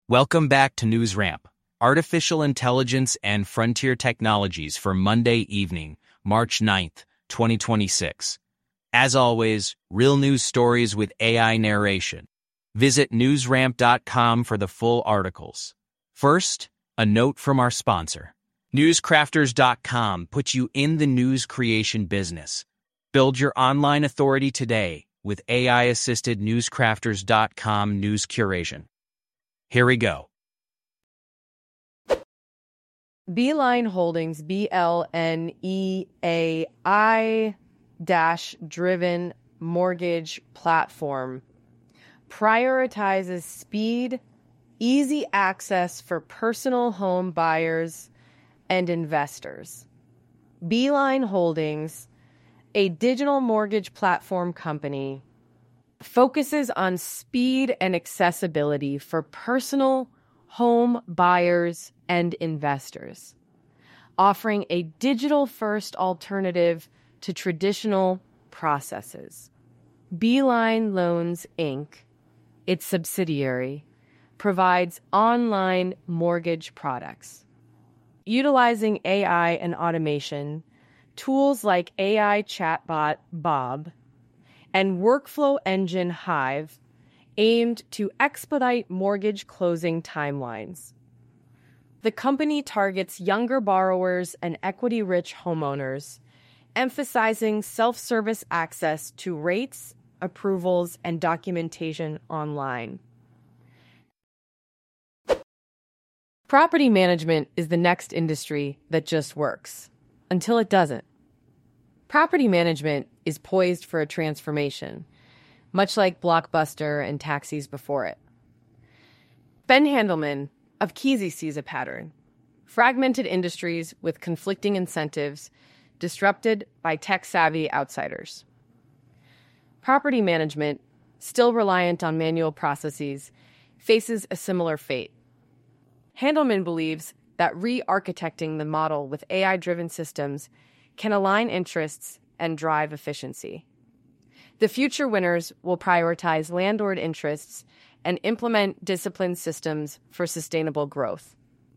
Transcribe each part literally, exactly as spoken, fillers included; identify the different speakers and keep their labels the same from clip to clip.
Speaker 1: Welcome back to NewsRamp, Artificial Intelligence and Frontier Technologies for Monday evening, March ninth, twenty twenty-six. As always, real news stories with A I narration. Visit newsramp dot com for the full articles. First, a note from our sponsor. newscrafters dot com puts you in the news creation business. Build your online authority today with A I-assisted newscrafters dot com news curation. Here we go.
Speaker 2: Beeline Holdings, B L N E A I dash driven mortgage platform, prioritizes speed, easy access for personal home buyers and investors. Beeline Holdings, a digital mortgage platform company, focuses on speed and accessibility for personal home buyers and investors, offering a digital-first alternative to traditional processes. Beeline Loans, Incorporated, its subsidiary, provides online mortgage products. Utilizing A I and automation, tools like A I chatbot Bob and workflow engine Hive aimed to expedite mortgage closing timelines. The company targets younger borrowers and equity-rich homeowners, emphasizing self-service access to rates, approvals, and documentation online. Property management is the next industry that just works, until it doesn't. Property management is poised for a transformation, much like Blockbuster and taxis before it. Ben Handelman of Keezy sees a pattern: fragmented industries with conflicting incentives, disrupted by tech-savvy outsiders. Property management, still reliant on manual processes, faces a similar fate. Handelman believes that re-architecting the model with A I-driven systems can align interests and drive efficiency. The future winners will prioritize landlord interests and implement disciplined systems for sustainable growth.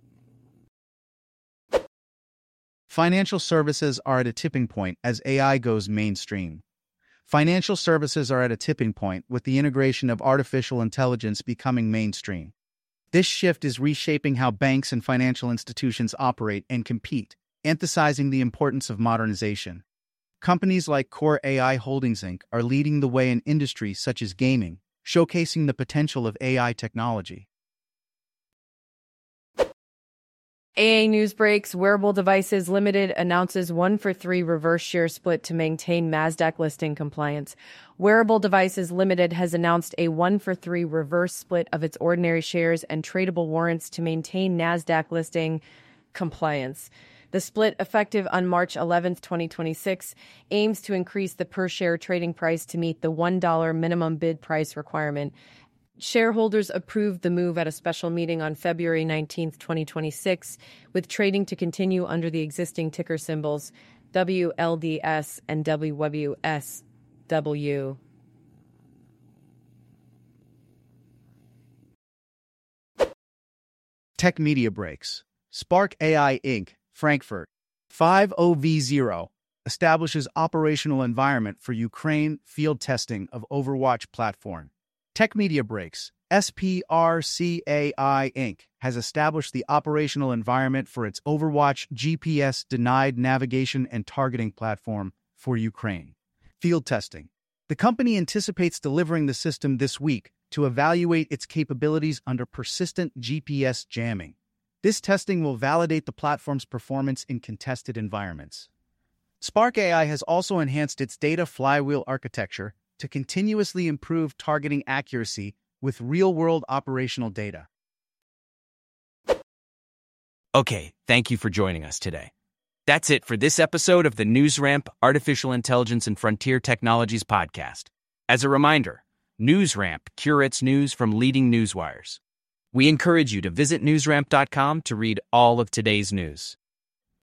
Speaker 3: Financial services are at a tipping point as A I goes mainstream. Financial services are at a tipping point with the integration of artificial intelligence becoming mainstream. This shift is reshaping how banks and financial institutions operate and compete, emphasizing the importance of modernization. Companies like Core A I Holdings, Incorporated are leading the way in industries such as gaming, showcasing the potential of A I technology.
Speaker 2: A A News breaks. Wearable Devices Limited announces one for three reverse share split to maintain NASDAQ listing compliance. Wearable Devices Limited has announced a one for three reverse split of its ordinary shares and tradable warrants to maintain NASDAQ listing compliance. The split, effective on March eleventh, twenty twenty-six, aims to increase the per-share trading price to meet the one dollar minimum bid price requirement. Shareholders approved the move at a special meeting on February nineteenth, twenty twenty-six, with trading to continue under the existing ticker symbols W L D S and W W S W.
Speaker 3: Tech Media Breaks. Spark A I Incorporated, Frankfurt, five oh V zero, establishes operational environment for Ukraine field testing of Overwatch platform. Tech Media Breaks. S P R C A I Incorporated has established the operational environment for its Overwatch G P S-denied navigation and targeting platform for Ukraine. Field testing. The company anticipates delivering the system this week to evaluate its capabilities under persistent G P S jamming. This testing will validate the platform's performance in contested environments. Spark A I has also enhanced its data flywheel architecture to continuously improve targeting accuracy with real-world operational data.
Speaker 1: Okay, thank you for joining us today. That's it for this episode of the NewsRamp Artificial Intelligence and Frontier Technologies podcast. As a reminder, NewsRamp curates news from leading newswires. We encourage you to visit newsramp dot com to read all of today's news.